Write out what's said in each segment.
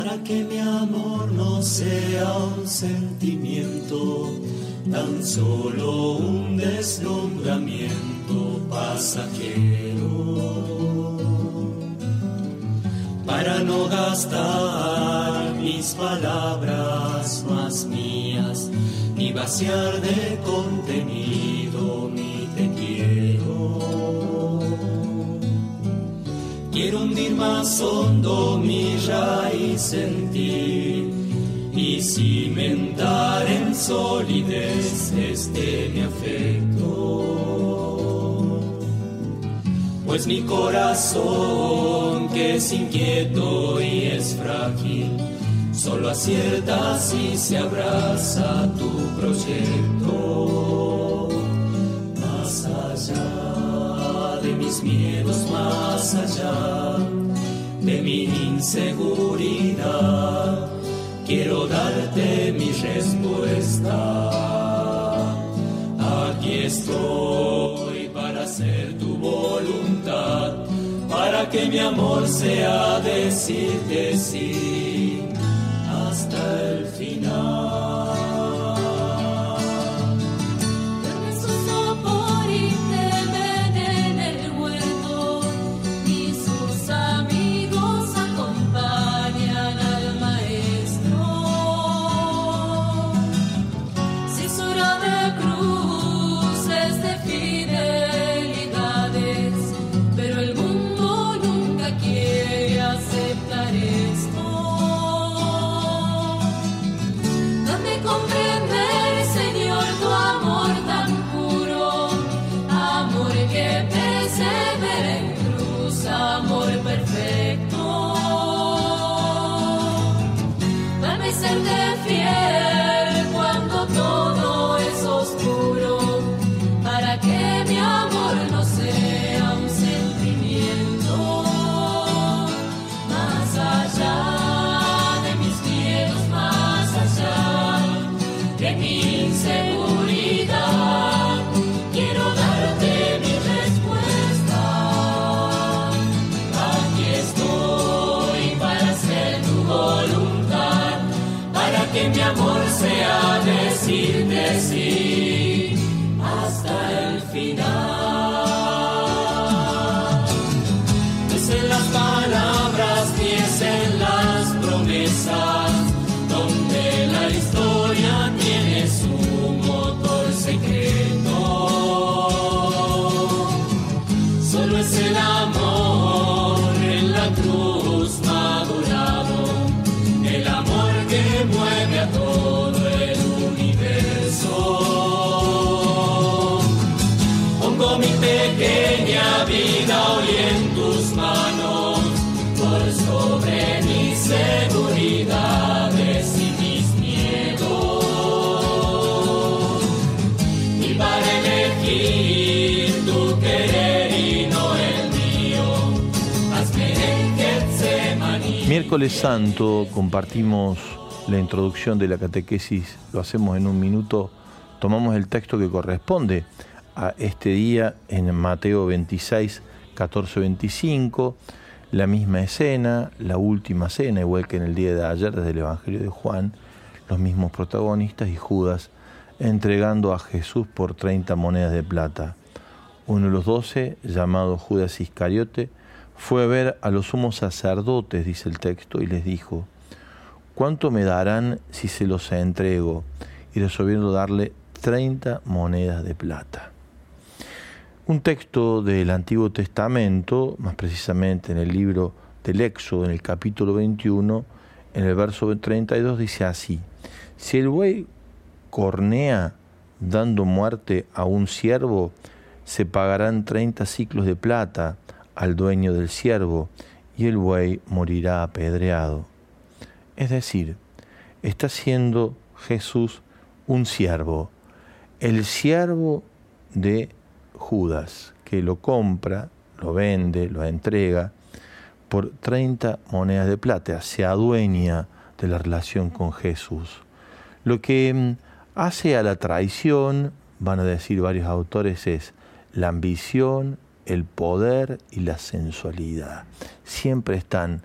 Para que mi amor no sea un sentimiento, tan solo un deslumbramiento pasajero. Para no gastar mis palabras más mías, ni vaciar de contenido mi te quiero. Quiero hundir más hondo mi raíz en ti y cimentar en solidez mi afecto. Pues mi corazón, que es inquieto y es frágil, solo acierta si se abraza tu proyecto. Más allá de mis miedos, más allá de mi inseguridad, quiero darte mi respuesta. Aquí estoy para hacer tu voluntad, para que mi amor sea decirte sí hasta el final. Que mi amor sea decirte sí hasta el final. No es en las palabras ni es en las promesas donde la historia tiene su motor secreto. Solo es el amor en la cruz madurado, el amor que mueve a todo el universo. Pongo mi pequeña vida hoy en tus manos, por sobre mis seguridades y mis miedos. Y para elegir tu querer y no el mío, hazme en Getsemaní. Miércoles Santo compartimos la introducción de la catequesis, lo hacemos en un minuto, tomamos el texto que corresponde a este día en Mateo 26, 14, 25, la misma escena, la última cena, igual que en el día de ayer desde el Evangelio de Juan, los mismos protagonistas y Judas entregando a Jesús por 30 monedas de plata. Uno de los 12, llamado Judas Iscariote, fue a ver a los sumos sacerdotes, dice el texto, y les dijo: ¿cuánto me darán si se los entrego? Y resolvieron darle 30 monedas de plata. Un texto del Antiguo Testamento, más precisamente en el libro del Éxodo, en el capítulo 21, en el verso 32, dice así: si el buey cornea dando muerte a un siervo, se pagarán 30 siclos de plata al dueño del siervo, y el buey morirá apedreado. Es decir, está siendo Jesús un siervo, el siervo de Judas, que lo compra, lo vende, lo entrega por 30 monedas de plata, se adueña de la relación con Jesús. Lo que hace a la traición, van a decir varios autores, es la ambición, el poder y la sensualidad. Siempre están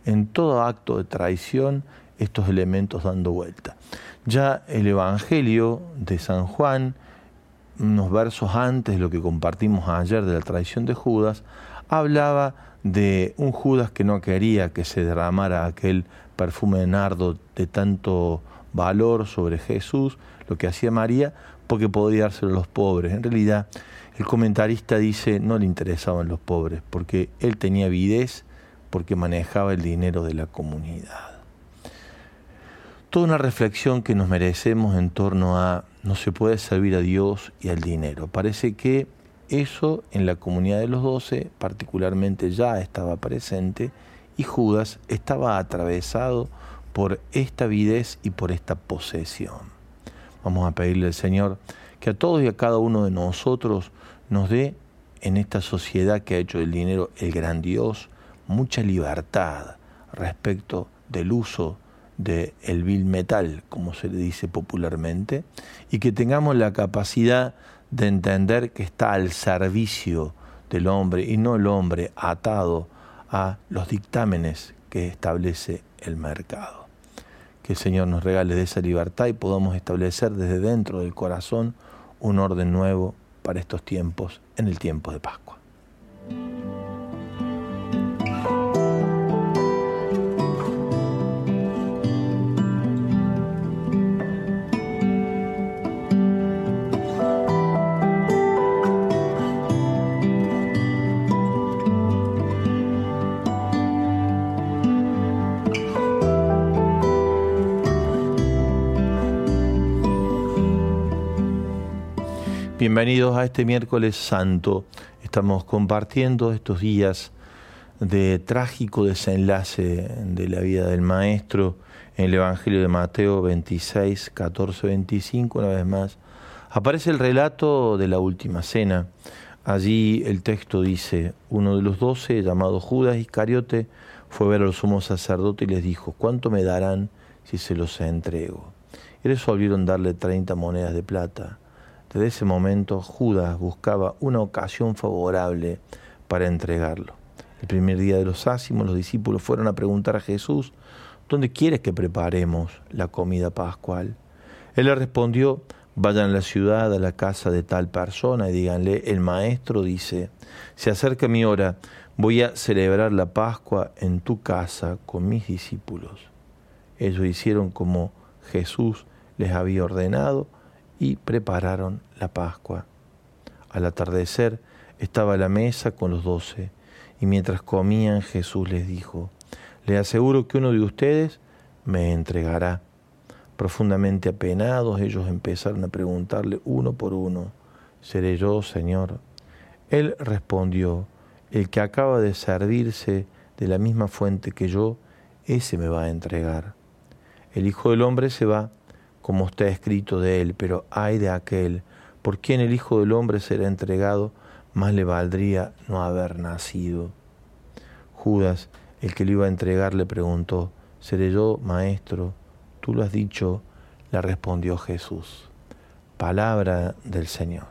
en todo acto de traición estos elementos dando vuelta. Ya el Evangelio de San Juan, unos versos antes de lo que compartimos ayer de la traición de Judas, hablaba de un Judas que no quería que se derramara aquel perfume de nardo de tanto valor sobre Jesús, lo que hacía María, porque podía dárselo a los pobres. En realidad, el comentarista dice, no le interesaban los pobres, porque él tenía avidez, porque manejaba el dinero de la comunidad. Toda una reflexión que nos merecemos en torno a no se puede servir a Dios y al dinero. Parece que eso en la comunidad de los 12 particularmente ya estaba presente y Judas estaba atravesado por esta avidez y por esta posesión. Vamos a pedirle al Señor que a todos y a cada uno de nosotros nos dé en esta sociedad que ha hecho del dinero el gran Dios mucha libertad respecto del uso del vil metal, como se le dice popularmente, y que tengamos la capacidad de entender que está al servicio del hombre y no el hombre atado a los dictámenes que establece el mercado. Que el Señor nos regale de esa libertad y podamos establecer desde dentro del corazón un orden nuevo para estos tiempos, en el tiempo de Pascua. Bienvenidos a este miércoles santo. Estamos compartiendo estos días de trágico desenlace de la vida del Maestro en el Evangelio de Mateo 26, 14, 25. Una vez más aparece el relato de la última cena. Allí el texto dice, uno de los 12, llamado Judas Iscariote, fue a ver a los sumos sacerdotes y les dijo, ¿cuánto me darán si se los entrego? Y resolvieron darle 30 monedas de plata. Desde ese momento Judas buscaba una ocasión favorable para entregarlo. El primer día de los ácimos los discípulos fueron a preguntar a Jesús, ¿dónde quieres que preparemos la comida pascual? Él les respondió, vayan a la ciudad, a la casa de tal persona y díganle, el Maestro dice, se acerca mi hora, voy a celebrar la Pascua en tu casa con mis discípulos. Ellos hicieron como Jesús les había ordenado y prepararon la Pascua. Al atardecer estaba a la mesa con los 12 y mientras comían Jesús les dijo, les aseguro que uno de ustedes me entregará. Profundamente apenados ellos empezaron a preguntarle uno por uno, ¿seré yo, Señor? Él respondió, el que acaba de servirse de la misma fuente que yo, ese me va a entregar. El Hijo del Hombre se va, como está escrito de él, pero ay de aquel por quien el Hijo del Hombre será entregado, más le valdría no haber nacido. Judas, el que le iba a entregar, le preguntó, ¿seré yo, Maestro? Tú lo has dicho, le respondió Jesús. Palabra del Señor.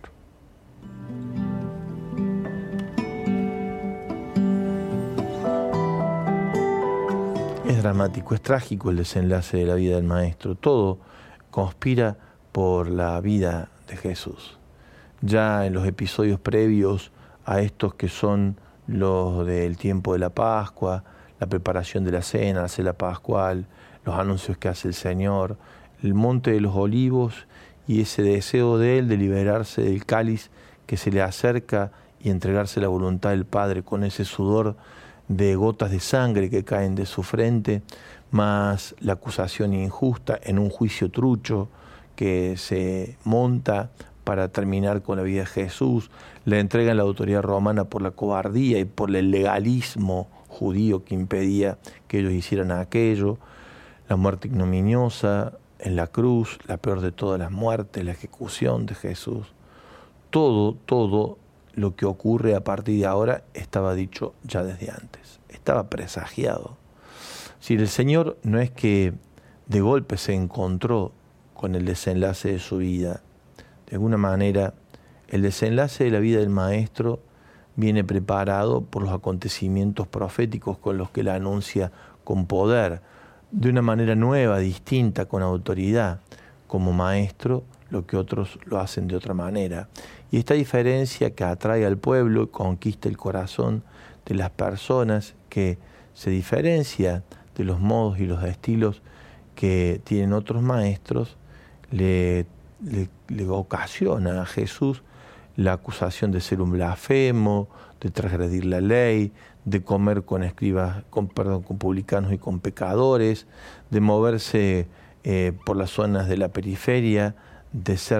Es dramático, es trágico el desenlace de la vida del Maestro. Todo conspira por la vida de Jesús. Ya en los episodios previos a estos que son los del tiempo de la Pascua, la preparación de la cena, la cena pascual, los anuncios que hace el Señor, el monte de los olivos y ese deseo de Él de liberarse del cáliz que se le acerca y entregarse la voluntad del Padre con ese sudor de gotas de sangre que caen de su frente, más la acusación injusta en un juicio trucho que se monta para terminar con la vida de Jesús, le entregan la autoridad romana por la cobardía y por el legalismo judío que impedía que ellos hicieran aquello, la muerte ignominiosa en la cruz, la peor de todas las muertes, la ejecución de Jesús. Todo lo que ocurre a partir de ahora estaba dicho ya desde antes, estaba presagiado. Si el Señor no es que de golpe se encontró con el desenlace de su vida, de alguna manera el desenlace de la vida del Maestro viene preparado por los acontecimientos proféticos con los que la anuncia con poder, de una manera nueva, distinta, con autoridad, como maestro, lo que otros lo hacen de otra manera. Y esta diferencia que atrae al pueblo, conquista el corazón de las personas, que se diferencia de los modos y los estilos que tienen otros maestros, le ocasiona a Jesús la acusación de ser un blasfemo, de transgredir la ley, de comer con escribas, con publicanos y con pecadores, de moverse por las zonas de la periferia, de ser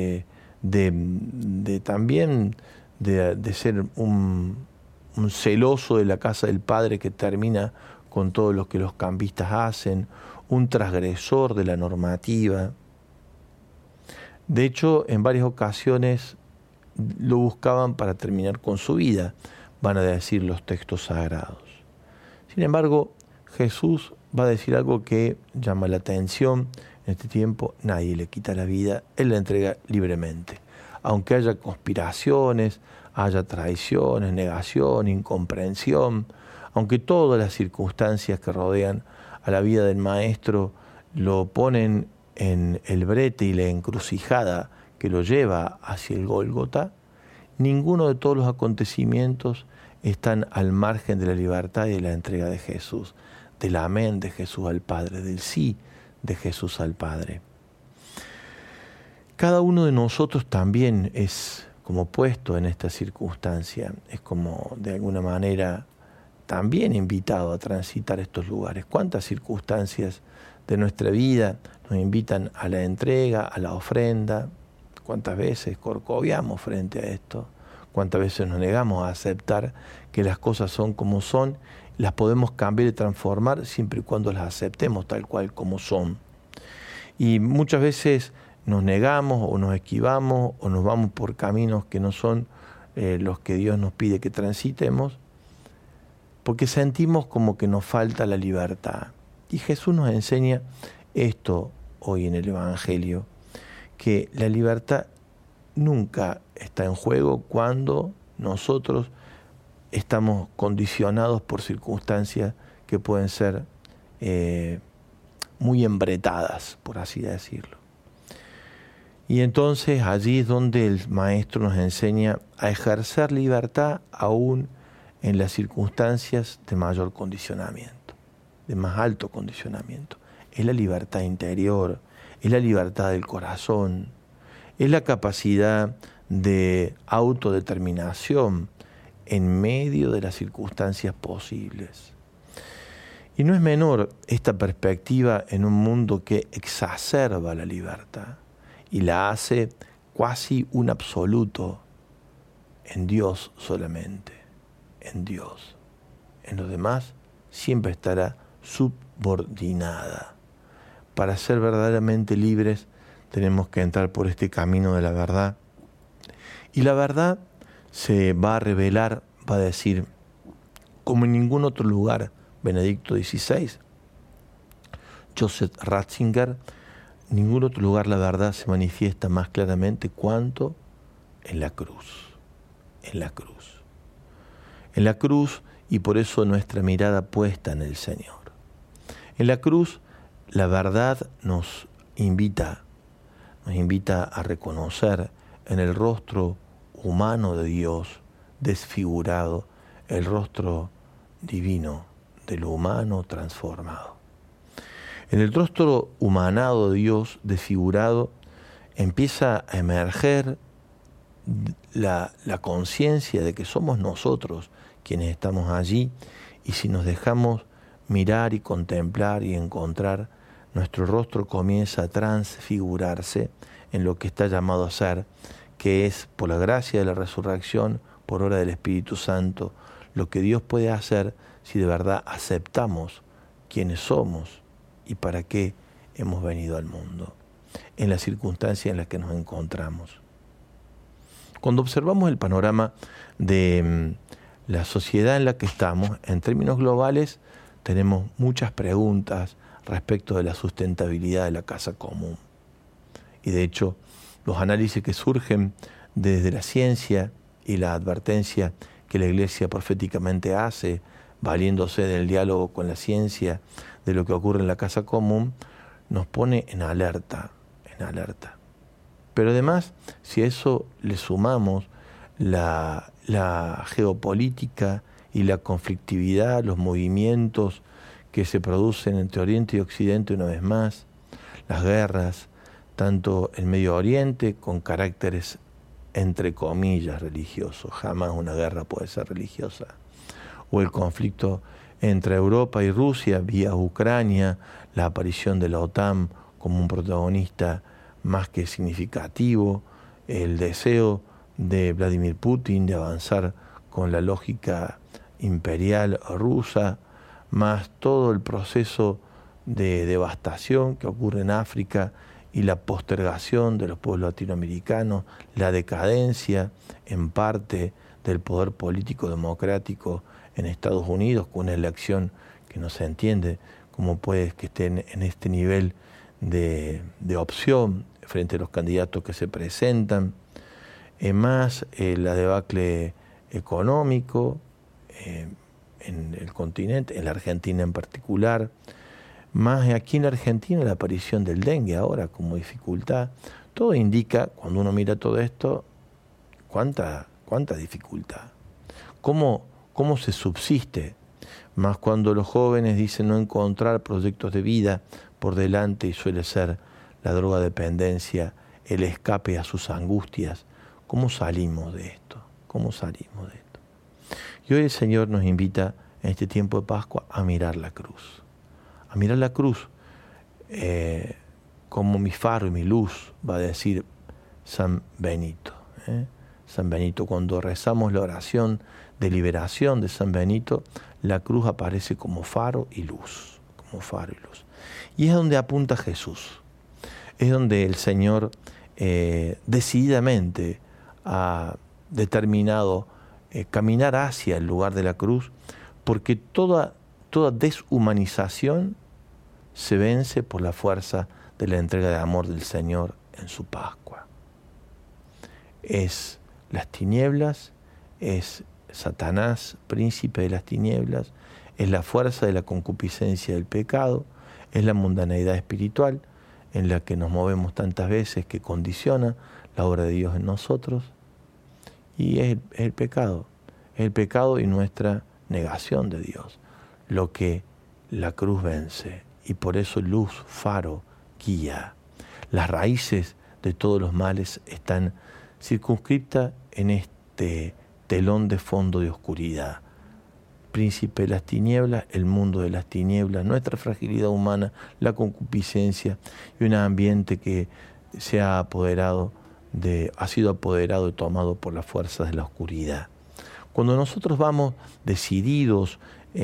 también de ser un celoso de la casa del Padre que termina con todo lo que los cambistas hacen, un transgresor de la normativa. De hecho, en varias ocasiones lo buscaban para terminar con su vida, van a decir los textos sagrados. Sin embargo, Jesús va a decir algo que llama la atención. En este tiempo nadie le quita la vida, Él la entrega libremente. Aunque haya conspiraciones, haya traiciones, negación, incomprensión, aunque todas las circunstancias que rodean a la vida del Maestro lo ponen en el brete y la encrucijada que lo lleva hacia el Gólgota, ninguno de todos los acontecimientos están al margen de la libertad y de la entrega de Jesús, del amén de Jesús al Padre, del sí de Jesús al Padre. Cada uno de nosotros también es como puesto en esta circunstancia, es como de alguna manera también invitado a transitar estos lugares. ¿Cuántas circunstancias de nuestra vida nos invitan a la entrega, a la ofrenda? ¿Cuántas veces corcoviamos frente a esto? ¿Cuántas veces nos negamos a aceptar que las cosas son como son? Las podemos cambiar y transformar siempre y cuando las aceptemos tal cual como son. Y muchas veces nos negamos o nos esquivamos o nos vamos por caminos que no son los que Dios nos pide que transitemos, porque sentimos como que nos falta la libertad. Y Jesús nos enseña esto hoy en el Evangelio, que la libertad nunca está en juego cuando nosotros estamos condicionados por circunstancias que pueden ser muy embretadas, por así decirlo. Y entonces allí es donde el Maestro nos enseña a ejercer libertad aún en las circunstancias de mayor condicionamiento, de más alto condicionamiento. Es la libertad interior, es la libertad del corazón, es la capacidad de autodeterminación en medio de las circunstancias posibles. Y no es menor esta perspectiva en un mundo que exacerba la libertad y la hace casi un absoluto en Dios solamente, en Dios. En los demás siempre estará subordinada. Para ser verdaderamente libres tenemos que entrar por este camino de la verdad. Y la verdad se va a revelar, va a decir, como en ningún otro lugar. Benedicto XVI, Joseph Ratzinger, en ningún otro lugar la verdad se manifiesta más claramente cuanto en la cruz. En la cruz. En la cruz, y por eso nuestra mirada puesta en el Señor. En la cruz, la verdad nos invita a reconocer en el rostro humano de Dios, desfigurado, el rostro divino de lo humano transformado. En el rostro humanado de Dios, desfigurado, empieza a emerger la conciencia de que somos nosotros quienes estamos allí, y si nos dejamos mirar y contemplar y encontrar, nuestro rostro comienza a transfigurarse en lo que está llamado a ser, que es, por la gracia de la resurrección, por obra del Espíritu Santo, lo que Dios puede hacer si de verdad aceptamos quiénes somos y para qué hemos venido al mundo, en las circunstancias en las que nos encontramos. Cuando observamos el panorama de la sociedad en la que estamos, en términos globales, tenemos muchas preguntas respecto de la sustentabilidad de la casa común. Y de hecho, los análisis que surgen desde la ciencia y la advertencia que la Iglesia proféticamente hace valiéndose del diálogo con la ciencia, de lo que ocurre en la casa común, nos pone en alerta. Pero además, si a eso le sumamos la geopolítica y la conflictividad, los movimientos que se producen entre Oriente y Occidente una vez más, las guerras, tanto en Medio Oriente con caracteres entre comillas religiosos, jamás una guerra puede ser religiosa, o el conflicto entre Europa y Rusia vía Ucrania, la aparición de la OTAN como un protagonista más que significativo, el deseo de Vladimir Putin de avanzar con la lógica imperial rusa, más todo el proceso de devastación que ocurre en África y la postergación de los pueblos latinoamericanos, la decadencia en parte del poder político democrático en Estados Unidos, con una elección que no se entiende cómo puede que estén en este nivel de opción frente a los candidatos que se presentan, más la debacle económico en el continente, en la Argentina en particular, más aquí en la Argentina la aparición del dengue ahora como dificultad. Todo indica, cuando uno mira todo esto, cuánta dificultad, cómo se subsiste, más cuando los jóvenes dicen no encontrar proyectos de vida por delante y suele ser la drogadependencia el escape a sus angustias. ¿Cómo salimos de esto? Y hoy el Señor nos invita en este tiempo de Pascua a mirar la cruz. A mirar la cruz como mi faro y mi luz, va a decir San Benito. San Benito, cuando rezamos la oración de liberación de San Benito, la cruz aparece como faro y luz. Y es donde apunta Jesús. Es donde el Señor decididamente ha determinado caminar hacia el lugar de la cruz, porque toda deshumanización se vence por la fuerza de la entrega de amor del Señor en su Pascua. Es las tinieblas, es Satanás, príncipe de las tinieblas, es la fuerza de la concupiscencia del pecado, es la mundaneidad espiritual en la que nos movemos tantas veces que condiciona la obra de Dios en nosotros, y es el pecado y nuestra negación de Dios, lo que la cruz vence, y por eso luz, faro, guía. Las raíces de todos los males están circunscriptas en este telón de fondo de oscuridad. Príncipe de las tinieblas, el mundo de las tinieblas, nuestra fragilidad humana, la concupiscencia y un ambiente que ha sido apoderado y tomado por las fuerzas de la oscuridad. Cuando nosotros vamos decididos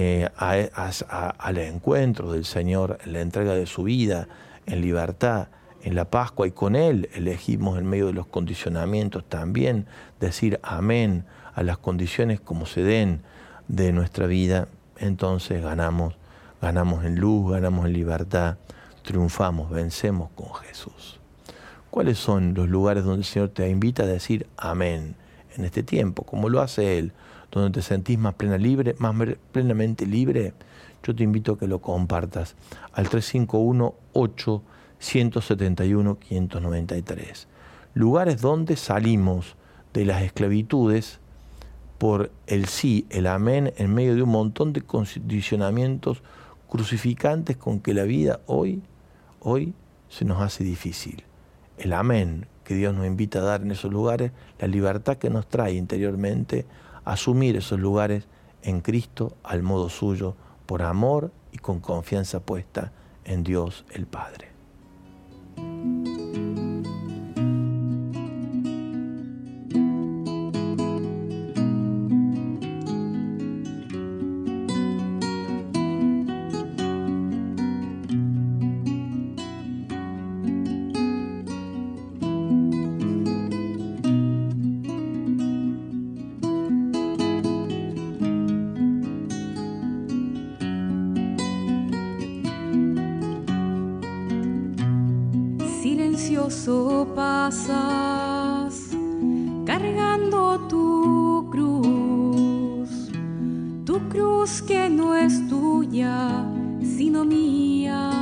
al encuentro del Señor, en la entrega de su vida, en libertad, en la Pascua, y con Él elegimos en medio de los condicionamientos también decir amén a las condiciones como se den de nuestra vida, entonces ganamos en luz, ganamos en libertad, triunfamos, vencemos con Jesús. ¿Cuáles son los lugares donde el Señor te invita a decir amén en este tiempo, como lo hace Él, donde te sentís más plenamente libre? Yo te invito a que lo compartas al 351-871-593. Lugares donde salimos de las esclavitudes por el sí, el amén, en medio de un montón de condicionamientos crucificantes con que la vida hoy se nos hace difícil. El amén que Dios nos invita a dar en esos lugares, la libertad que nos trae interiormente a asumir esos lugares en Cristo al modo suyo, por amor y con confianza puesta en Dios el Padre. Silencioso pasas cargando tu cruz cruz que no es tuya, sino mía.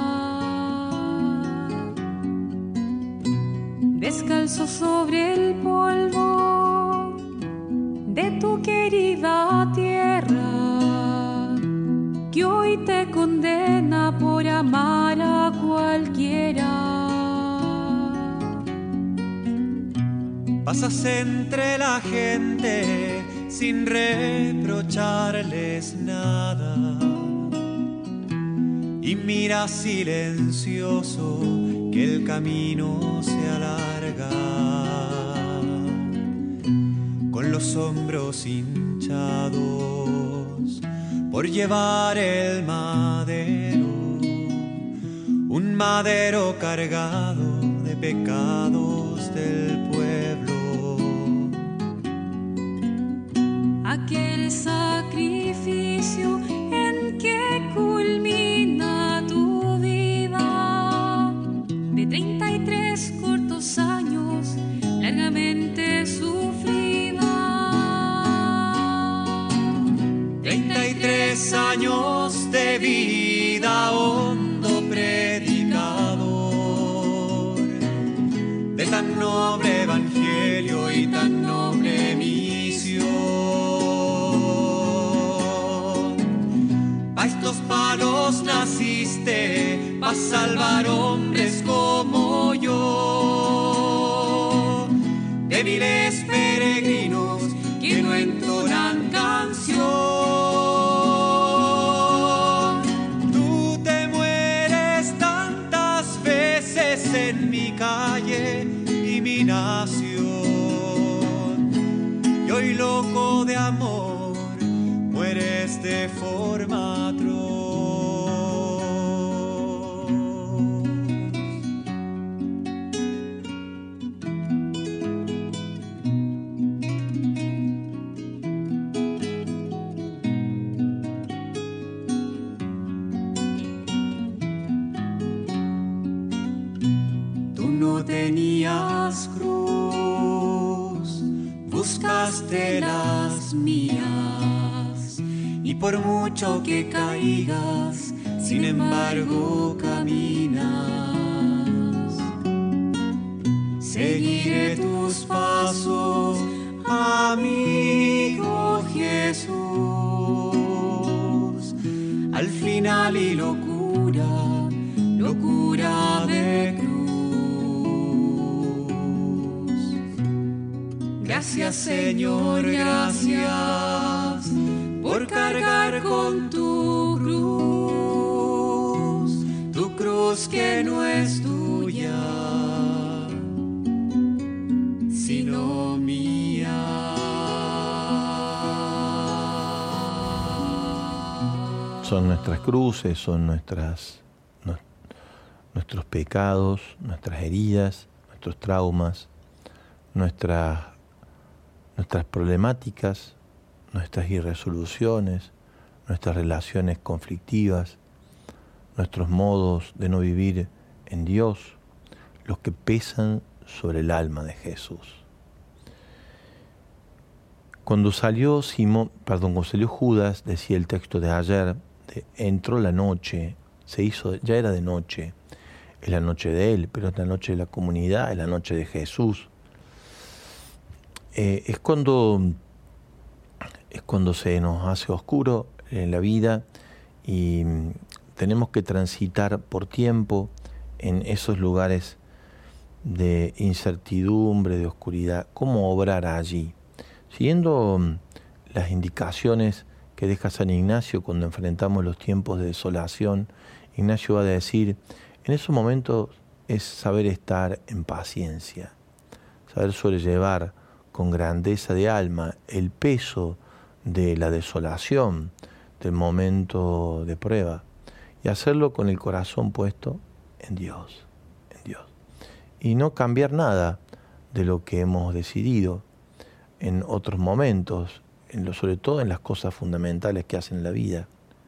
Descalzo sobre el polvo de tu querida tierra, que hoy te condena por amar a cualquiera. Pasas entre la gente sin reprocharles nada y miras silencioso que el camino se alarga, con los hombros hinchados por llevar el madero, un madero cargado de pecados del pueblo. Aquel sacrificio en que culmina tu vida de 33 cortos años largamente sufrida. 33 años de vida, hondo predicador de tan noble evangelio y tan noble misión. Pa' estos palos naciste, pa' salvar hombres como yo, débiles peregrinos que no entonan canción. Tú te mueres tantas veces en mi calle y mi nación, y hoy loco de amor mueres de forma atroz. Tú no tenías cruz, buscaste las mías, y por mucho que caigas, sin embargo caminas. Seguiré tus pasos, amigo Jesús, al final y locura, locura de cruz. Gracias, Señor, gracias por cargar con tu cruz que no es tuya, sino mía. Son nuestras cruces, son nuestros pecados, nuestras heridas, nuestros traumas, nuestras problemáticas, nuestras irresoluciones, nuestras relaciones conflictivas, nuestros modos de no vivir en Dios, los que pesan sobre el alma de Jesús. Cuando salió Judas, decía el texto de ayer, entró la noche, ya era de noche, es la noche de él, pero es la noche de la comunidad, es la noche de Jesús. Es cuando se nos hace oscuro en la vida y tenemos que transitar por tiempo en esos lugares de incertidumbre, de oscuridad. ¿Cómo obrar allí? Siguiendo las indicaciones que deja San Ignacio cuando enfrentamos los tiempos de desolación, Ignacio va a decir, en esos momentos es saber estar en paciencia, saber sobrellevar con grandeza de alma el peso de la desolación, del momento de prueba, y hacerlo con el corazón puesto en Dios, y no cambiar nada de lo que hemos decidido en otros momentos, sobre todo en las cosas fundamentales que hacen la vida.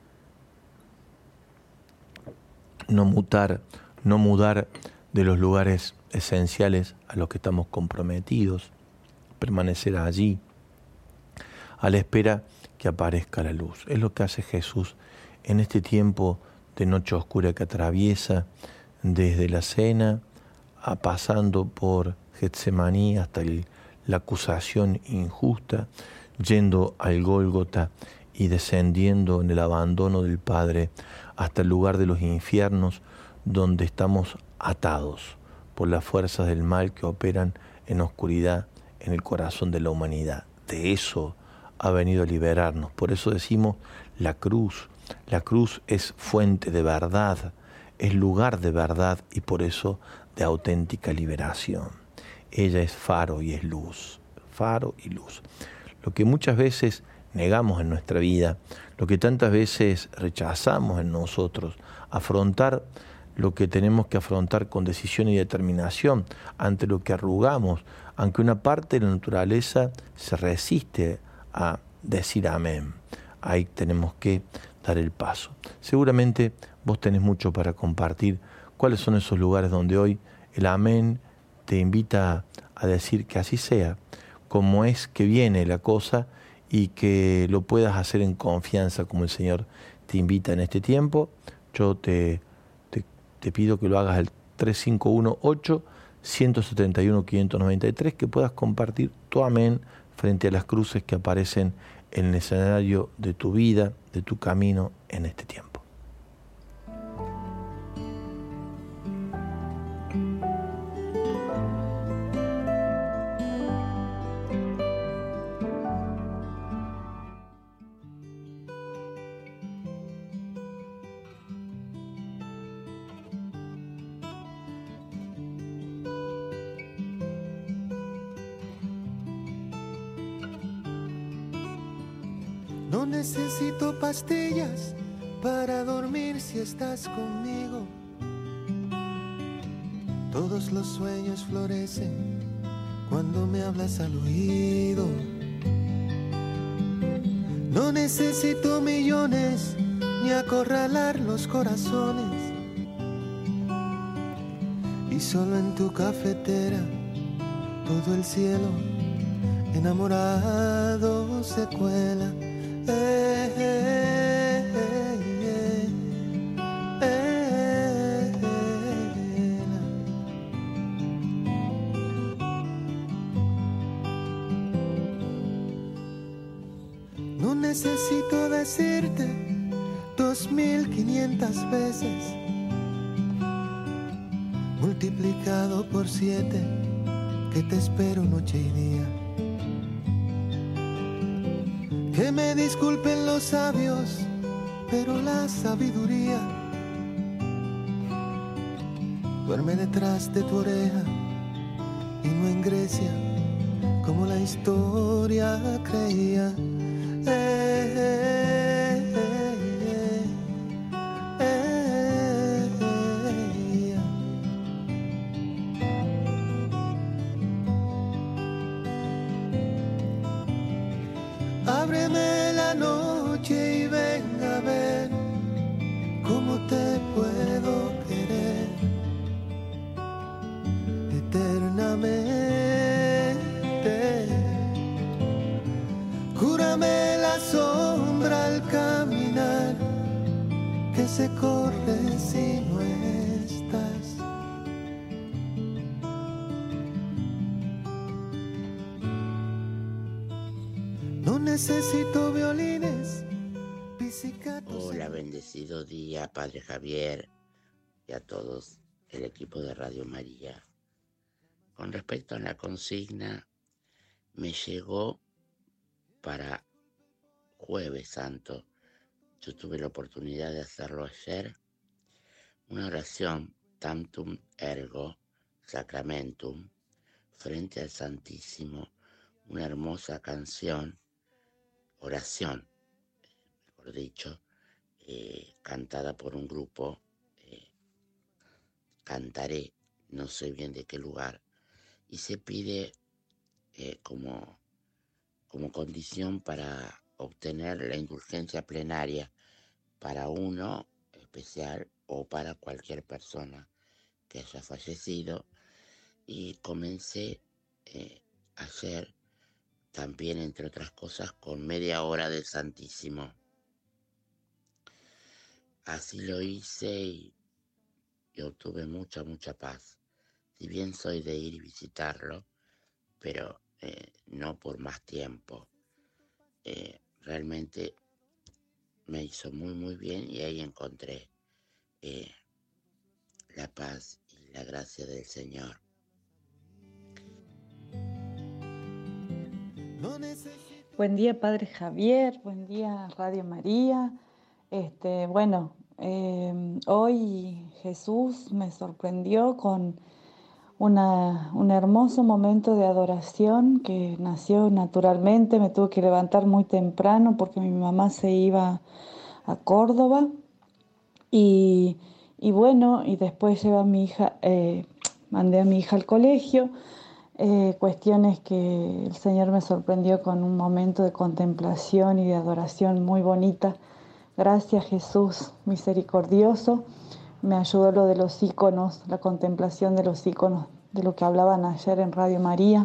No mudar de los lugares esenciales a los que estamos comprometidos, permanecer allí, a la espera que aparezca la luz. Es lo que hace Jesús en este tiempo de noche oscura que atraviesa desde la cena, pasando por Getsemaní hasta la acusación injusta, yendo al Gólgota y descendiendo en el abandono del Padre hasta el lugar de los infiernos, donde estamos atados por las fuerzas del mal que operan en oscuridad en el corazón de la humanidad. De eso ha venido a liberarnos. Por eso decimos la cruz. La cruz es fuente de verdad, es lugar de verdad y por eso de auténtica liberación. Ella es faro y es luz, faro y luz. Lo que muchas veces negamos en nuestra vida, lo que tantas veces rechazamos en nosotros, afrontar lo que tenemos que afrontar con decisión y determinación, ante lo que arrugamos, aunque una parte de la naturaleza se resiste a decir amén. Ahí tenemos que dar el paso. Seguramente vos tenés mucho para compartir. ¿Cuáles son esos lugares donde hoy el amén te invita a decir que así sea, como es que viene la cosa y que lo puedas hacer en confianza como el Señor te invita en este tiempo? Yo te pido que lo hagas al 3518-171-593, que puedas compartir tu amén frente a las cruces que aparecen en el escenario de tu vida, de tu camino en este tiempo. No necesito pastillas para dormir si estás conmigo. Todos los sueños florecen cuando me hablas al oído. No necesito millones ni acorralar los corazones. Y solo en tu cafetera todo el cielo enamorado se cuela. No necesito decirte 2500 veces, multiplicado por 7, que te espero noche y día. Que me disculpen los sabios, pero la sabiduría duerme detrás de tu oreja y no en Grecia, como la historia creía. Ábreme la noche y venga a ver cómo te puedo querer eternamente. Cúrame la sombra al caminar, que se corre si no estás. No necesito violines, pizzicatos. Hola, bendecido día, Padre Javier, y a todos el equipo de Radio María. Con respecto a la consigna, me llegó para Jueves Santo. Yo tuve la oportunidad de hacerlo ayer. Una oración, Tantum Ergo Sacramentum, frente al Santísimo. Una hermosa canción, oración, mejor dicho, cantada por un grupo, Cantaré, no sé bien de qué lugar, y se pide como condición para obtener la indulgencia plenaria para uno especial o para cualquier persona que haya fallecido. Y comencé ayer también, entre otras cosas, con media hora del Santísimo. Así lo hice y obtuve mucha paz. Si bien soy de ir y visitarlo, pero no por más tiempo. Realmente me hizo muy bien y ahí encontré la paz y la gracia del Señor. Buen día, Padre Javier. Buen día, Radio María. Hoy Jesús me sorprendió con un hermoso momento de adoración que nació naturalmente. Me tuve que levantar muy temprano porque mi mamá se iba a Córdoba y después llevé a mi hija, mandé a mi hija al colegio. Cuestiones que el Señor me sorprendió con un momento de contemplación y de adoración muy bonita. Gracias, Jesús misericordioso. Me ayudó lo de los íconos, la contemplación de los íconos, de lo que hablaban ayer en Radio María.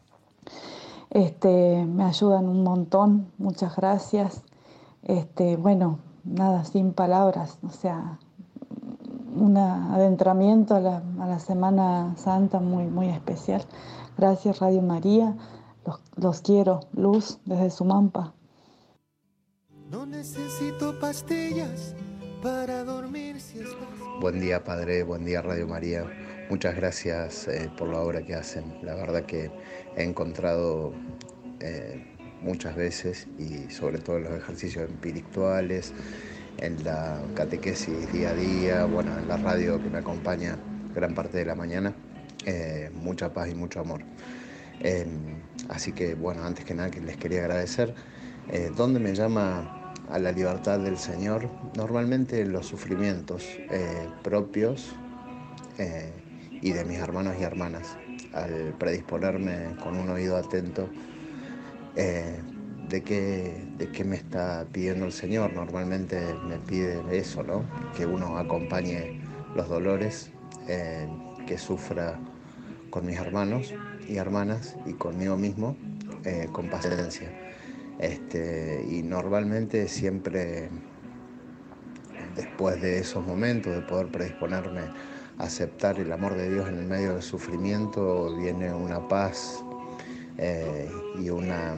Me ayudan un montón, muchas gracias. Nada, sin palabras, o sea, un adentramiento a la Semana Santa muy especial. Gracias, Radio María. Los quiero. Luz desde Sumampa. No necesito pastillas para dormir si estás... Buen día, Padre. Buen día, Radio María. Muchas gracias por la obra que hacen. La verdad que he encontrado muchas veces, y sobre todo en los ejercicios espirituales, en la catequesis día a día, bueno, en la radio que me acompaña gran parte de la mañana, mucha paz y mucho amor. Así que, bueno, antes que nada que les quería agradecer. ¿Dónde me llama a la libertad del Señor? Normalmente los sufrimientos propios y de mis hermanos y hermanas, al predisponerme con un oído atento de qué me está pidiendo el Señor. Normalmente me pide eso, ¿no? Que uno acompañe los dolores, que sufra con mis hermanos y hermanas y conmigo mismo, con paciencia. Y normalmente siempre después de esos momentos de poder predisponerme a aceptar el amor de Dios en el medio del sufrimiento, viene una paz y una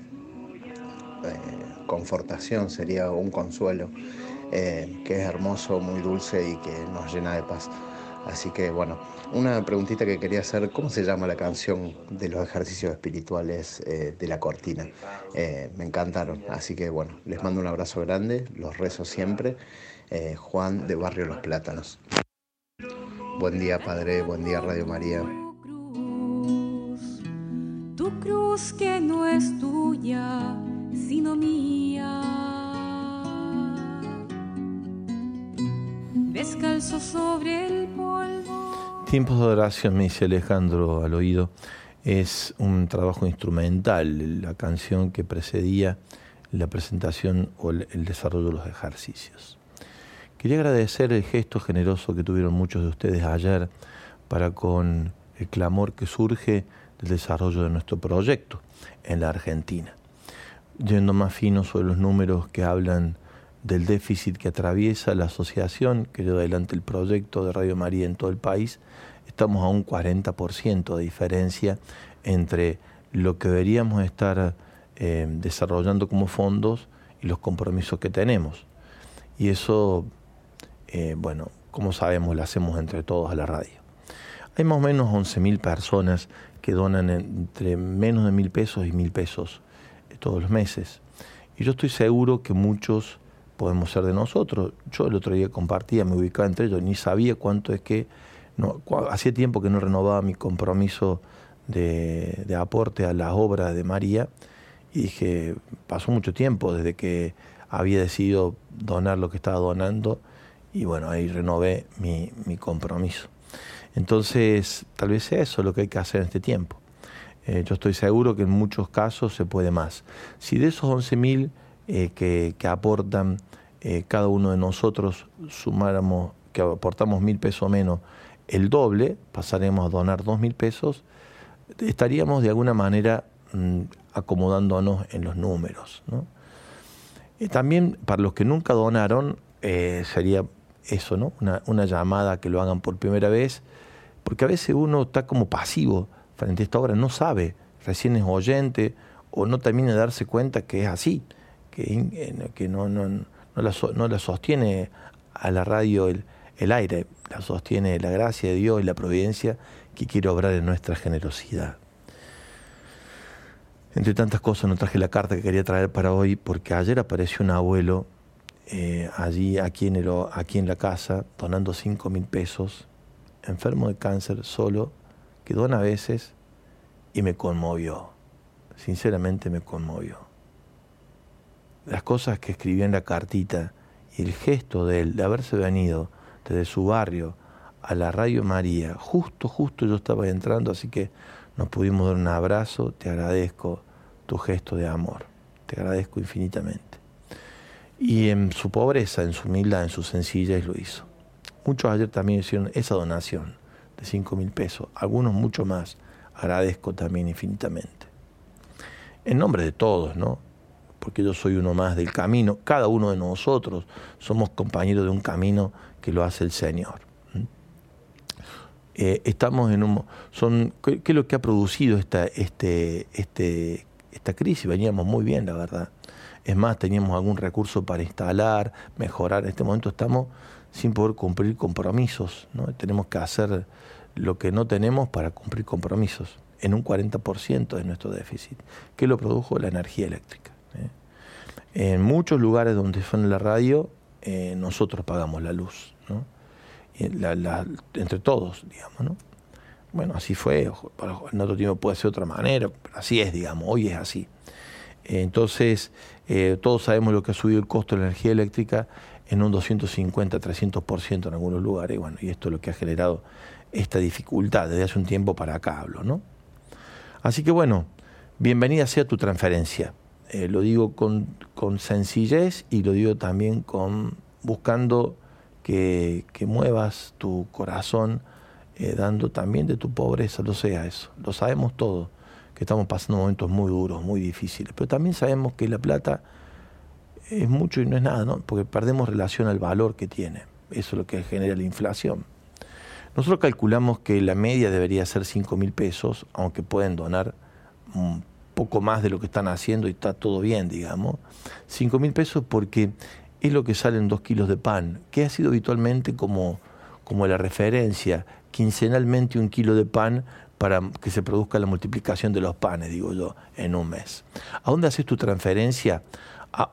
confortación, sería un consuelo, que es hermoso, muy dulce y que nos llena de paz. Así que, bueno, una preguntita que quería hacer: ¿cómo se llama la canción de los ejercicios espirituales de la cortina? Me encantaron, así que, bueno, les mando un abrazo grande, los rezo siempre. Juan de Barrio Los Plátanos. Buen día, Padre, buen día, Radio María. Tu cruz que no es tuya, sino mía. Descalzo sobre el polvo. Tiempos de adoración, me dice Alejandro al oído, es un trabajo instrumental, la canción que precedía la presentación o el desarrollo de los ejercicios. Quería agradecer el gesto generoso que tuvieron muchos de ustedes ayer para con el clamor que surge del desarrollo de nuestro proyecto en la Argentina. Yendo más fino sobre los números que hablan del déficit que atraviesa la asociación que lleva adelante el proyecto de Radio María en todo el país, estamos a un 40% de diferencia entre lo que deberíamos estar desarrollando como fondos y los compromisos que tenemos. Y eso, como sabemos, lo hacemos entre todos a la radio. Hay más o menos 11.000 personas que donan entre menos de 1.000 pesos y 1.000 pesos todos los meses. Y yo estoy seguro que muchos podemos ser de nosotros. Yo el otro día compartía, me ubicaba entre ellos, ni sabía cuánto es que... hacía tiempo que no renovaba mi compromiso de aporte a la obra de María, y dije, pasó mucho tiempo desde que había decidido donar lo que estaba donando, y bueno, ahí renové mi compromiso. Entonces, tal vez sea eso lo que hay que hacer en este tiempo. Yo estoy seguro que en muchos casos se puede más. Si de esos 11.000 que aportan cada uno de nosotros sumáramos, que aportamos 1.000 pesos menos, el doble, pasaremos a donar 2.000 pesos, estaríamos de alguna manera acomodándonos en los números, ¿no? Y también para los que nunca donaron, sería eso, ¿no? Una llamada que lo hagan por primera vez, porque a veces uno está como pasivo frente a esta obra, no sabe, recién es oyente o no termina de darse cuenta que es así, que no la sostiene a la radio el aire, la sostiene la gracia de Dios y la providencia que quiere obrar en nuestra generosidad. Entre tantas cosas no traje la carta que quería traer para hoy, porque ayer apareció un abuelo aquí en la casa, donando 5.000 pesos, enfermo de cáncer, solo, que dona a veces, y me conmovió, sinceramente me conmovió. Las cosas que escribió en la cartita y el gesto de él, de haberse venido desde su barrio a la Radio María, justo yo estaba entrando, así que nos pudimos dar un abrazo. Te agradezco tu gesto de amor, te agradezco infinitamente. Y en su pobreza, en su humildad, en su sencillez lo hizo. Muchos ayer también hicieron esa donación de 5.000 pesos, algunos mucho más. Agradezco también infinitamente. En nombre de todos, ¿no? Porque yo soy uno más del camino. Cada uno de nosotros somos compañeros de un camino que lo hace el Señor. Estamos en ¿qué es lo que ha producido esta crisis? Veníamos muy bien, la verdad. Es más, teníamos algún recurso para instalar, mejorar. En este momento estamos sin poder cumplir compromisos, ¿no? Tenemos que hacer lo que no tenemos para cumplir compromisos, en un 40% de nuestro déficit. ¿Qué lo produjo? La energía eléctrica. En muchos lugares donde suena la radio, nosotros pagamos la luz, ¿no? Entre todos, digamos, ¿no? Bueno, así fue, en otro tiempo puede ser de otra manera, pero así es, digamos, hoy es así. Entonces, todos sabemos lo que ha subido el costo de la energía eléctrica en un 250, 300% en algunos lugares, y bueno, y esto es lo que ha generado esta dificultad desde hace un tiempo para acá hablo, ¿no? Así que bueno, bienvenida sea tu transferencia. Lo digo con sencillez y lo digo también buscando que muevas tu corazón, dando también de tu pobreza, lo sea eso. Lo sabemos todos, que estamos pasando momentos muy duros, muy difíciles, pero también sabemos que la plata es mucho y no es nada, ¿no? Porque perdemos relación al valor que tiene. Eso es lo que genera la inflación. Nosotros calculamos que la media debería ser 5.000 pesos, aunque pueden donar un poco más de lo que están haciendo y está todo bien, digamos. 5.000 pesos porque es lo que sale en 2 kilos de pan, que ha sido habitualmente como la referencia, quincenalmente 1 kilo de pan para que se produzca la multiplicación de los panes, digo yo, en un mes. ¿A dónde haces tu transferencia? A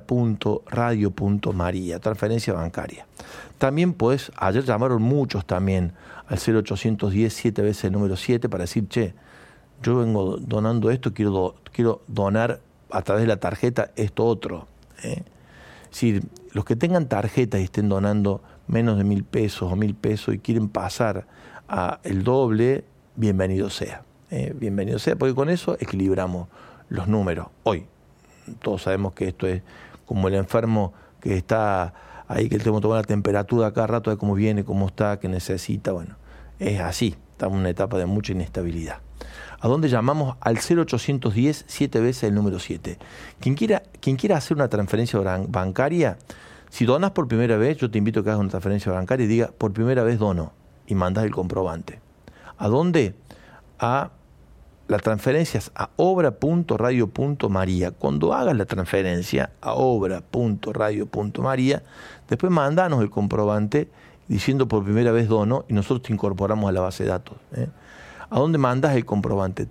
obra.radio.maría, transferencia bancaria. También pues, ayer llamaron muchos también al 0810 7 veces el número 7 para decir, che, yo vengo donando esto, quiero donar a través de la tarjeta esto otro. Es decir, los que tengan tarjeta y estén donando menos de 1.000 pesos o 1.000 pesos y quieren pasar a el doble, bienvenido sea. Bienvenido sea, porque con eso equilibramos los números. Hoy, todos sabemos que esto es como el enfermo que está ahí, que él tenemos que tomar la temperatura cada rato de cómo viene, cómo está, qué necesita. Bueno, es así, estamos en una etapa de mucha inestabilidad. ¿A dónde llamamos? Al 0810 7 veces el número 7. Quien quiera hacer una transferencia bancaria, si donas por primera vez, yo te invito a que hagas una transferencia bancaria y diga, por primera vez dono, y mandas el comprobante. ¿A dónde? A la transferencia es a obra.radio.maría. Cuando hagas la transferencia a obra.radio.maría, después mandanos el comprobante diciendo por primera vez dono y nosotros te incorporamos a la base de datos. ¿A dónde mandas el comprobante?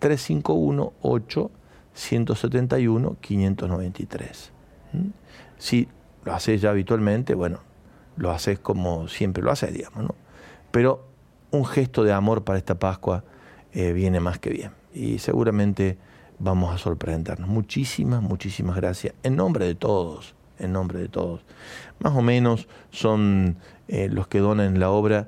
351-8-171-593. Si lo haces ya habitualmente, bueno, lo haces como siempre lo haces, digamos, ¿no? Pero un gesto de amor para esta Pascua viene más que bien. Y seguramente vamos a sorprendernos. Muchísimas gracias. En nombre de todos. Más o menos son los que donan la obra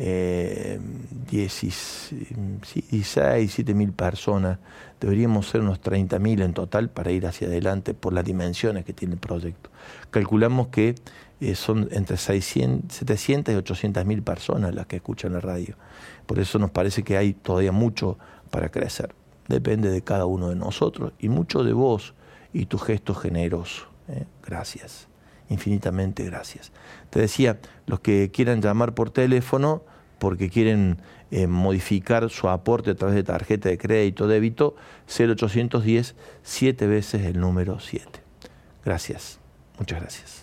17.000 personas. Deberíamos ser unos 30.000 en total para ir hacia adelante por las dimensiones que tiene el proyecto. Calculamos que son entre 700 y 800.000 personas las que escuchan la radio. Por eso nos parece que hay todavía mucho para crecer. depende de cada uno de nosotros y mucho de vos y tu gesto generoso. Gracias, infinitamente gracias. Te decía, los que quieran llamar por teléfono porque quieren modificar su aporte a través de tarjeta de crédito, débito, 0810, 7 veces el número 7. Gracias, muchas gracias.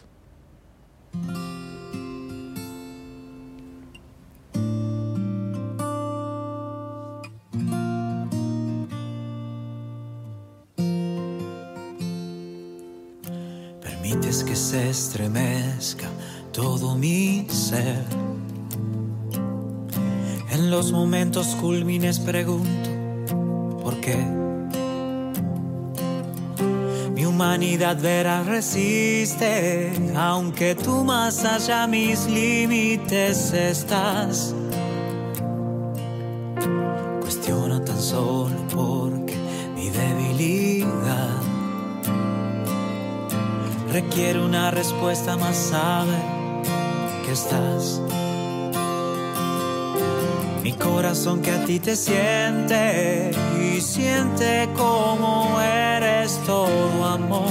Permites que se estremezca todo mi ser. En los momentos culmines pregunto ¿por qué? Mi humanidad veraz resiste, aunque tú más allá mis límites estás. Cuestiono tan solo porque mi debilidad requiere una respuesta, más sabe que estás. Mi corazón que a ti te siente y siente como eres todo amor.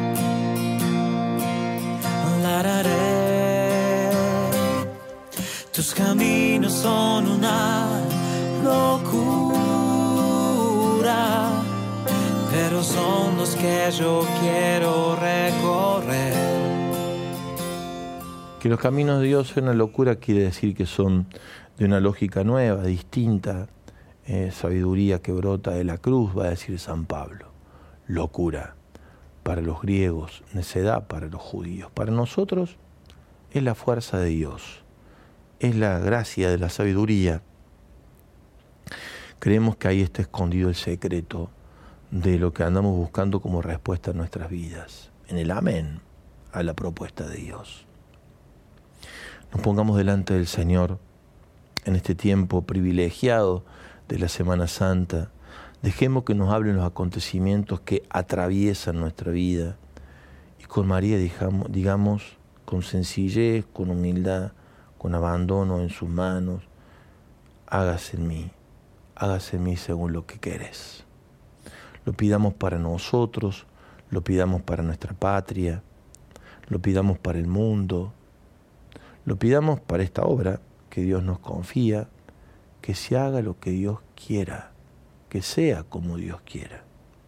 Lararé. Tus caminos son una locura, pero son los que yo quiero recorrer. Que los caminos de Dios sean una locura quiere decir que son de una lógica nueva, distinta, sabiduría que brota de la cruz, va a decir San Pablo. Locura para los griegos, necedad para los judíos. Para nosotros es la fuerza de Dios, es la gracia de la sabiduría. Creemos que ahí está escondido el secreto de lo que andamos buscando como respuesta a nuestras vidas, en el amén a la propuesta de Dios. Nos pongamos delante del Señor en este tiempo privilegiado de la Semana Santa. Dejemos que nos hablen los acontecimientos que atraviesan nuestra vida y con María digamos con sencillez, con humildad, con abandono en sus manos: hágase en mí según lo que querés. Lo pidamos para nosotros, lo pidamos para nuestra patria, lo pidamos para el mundo, lo pidamos para esta obra que Dios nos confía, que se haga lo que Dios quiera, que sea como Dios quiera.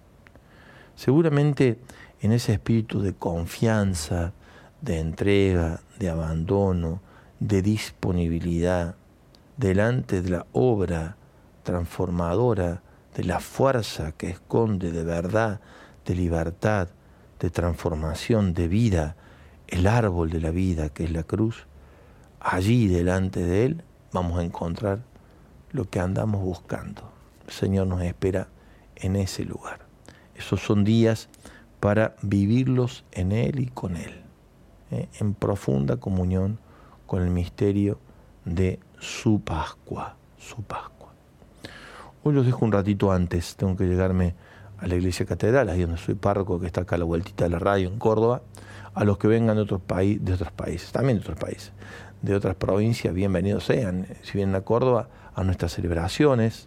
Seguramente en ese espíritu de confianza, de entrega, de abandono, de disponibilidad, delante de la obra transformadora, de la fuerza que esconde de verdad, de libertad, de transformación, de vida, el árbol de la vida que es la cruz, allí delante de Él vamos a encontrar lo que andamos buscando. El Señor nos espera en ese lugar. Esos son días para vivirlos en Él y con Él, en profunda comunión con el misterio de su Pascua, su Pascua. Hoy los dejo un ratito antes, tengo que llegarme a la iglesia catedral, ahí donde soy párroco, que está acá a la vueltita de la radio en Córdoba. A los que vengan de otros países, también de otros países, de otras provincias, bienvenidos sean. Si vienen a Córdoba, a nuestras celebraciones.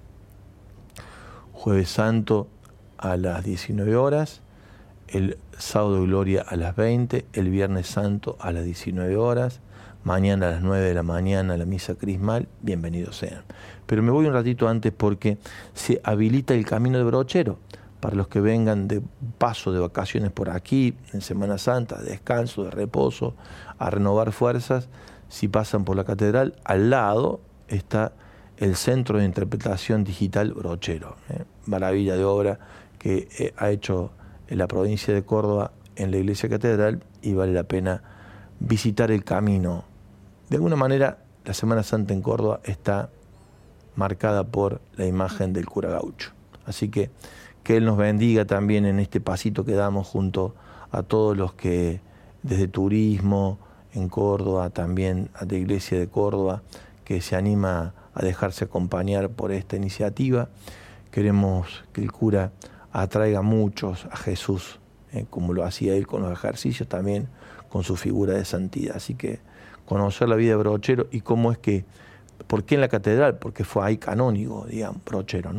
Jueves Santo a las 19 horas, el Sábado de Gloria a las 20, el Viernes Santo a las 19 horas, mañana a las 9 de la mañana la misa crismal, bienvenidos sean. Pero me voy un ratito antes porque se habilita el camino de Brochero para los que vengan de paso de vacaciones por aquí, en Semana Santa, de descanso, de reposo, a renovar fuerzas. Si pasan por la catedral, al lado está el Centro de Interpretación Digital Brochero, maravilla de obra que ha hecho en la provincia de Córdoba en la iglesia catedral, y vale la pena visitar el camino. De alguna manera, la Semana Santa en Córdoba está marcada por la imagen del cura gaucho. Así que Él nos bendiga también en este pasito que damos junto a todos los que desde turismo en Córdoba, también a la iglesia de Córdoba, que se anima a dejarse acompañar por esta iniciativa. Queremos que el cura atraiga a muchos a Jesús, como lo hacía él con los ejercicios, también con su figura de santidad. Así que conocer la vida de Brochero y cómo es que, ¿por qué en la catedral? Porque fue ahí canónigo, digamos, Brochero, ¿no?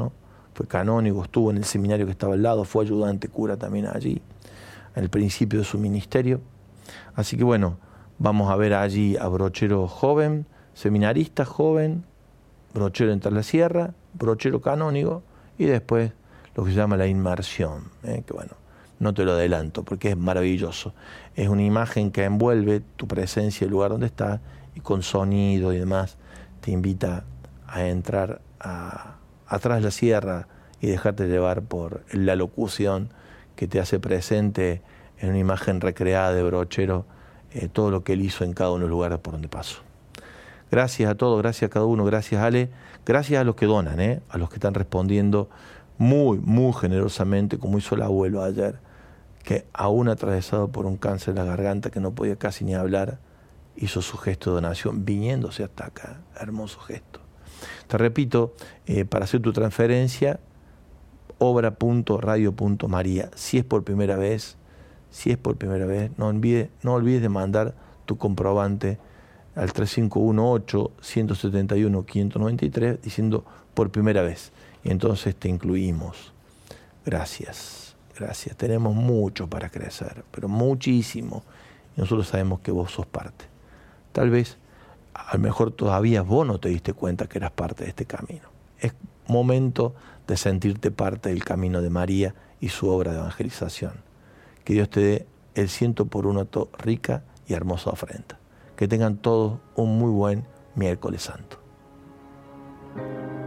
fue canónigo, estuvo en el seminario que estaba al lado, fue ayudante cura también allí, en el principio de su ministerio. Así que bueno, vamos a ver allí a brochero joven, seminarista joven, brochero en Tras-la-Sierra, brochero canónigo y después lo que se llama la inmersión, que bueno, no te lo adelanto porque es maravilloso. Es una imagen que envuelve tu presencia, el lugar donde estás, y con sonido y demás te invita a entrar atrás de la sierra y dejarte llevar por la locución que te hace presente en una imagen recreada de brochero todo lo que él hizo en cada uno de los lugares por donde pasó. Gracias a todos, gracias a cada uno, gracias Ale, gracias a los que donan, a los que están respondiendo muy generosamente, como hizo el abuelo ayer, que aún atravesado por un cáncer en la garganta que no podía casi ni hablar, hizo su gesto de donación viniéndose hasta acá. Hermoso gesto. Te repito, para hacer tu transferencia, obra.radio.maria. Si es por primera vez, no olvides de mandar tu comprobante al 3518-171-593 diciendo por primera vez. Y entonces te incluimos. Gracias. Tenemos mucho para crecer, pero muchísimo. Y nosotros sabemos que vos sos parte. Tal vez, a lo mejor todavía vos no te diste cuenta que eras parte de este camino. Es momento de sentirte parte del camino de María y su obra de evangelización. Que Dios te dé el 100x1 rica y hermosa ofrenda. Que tengan todos un muy buen miércoles santo.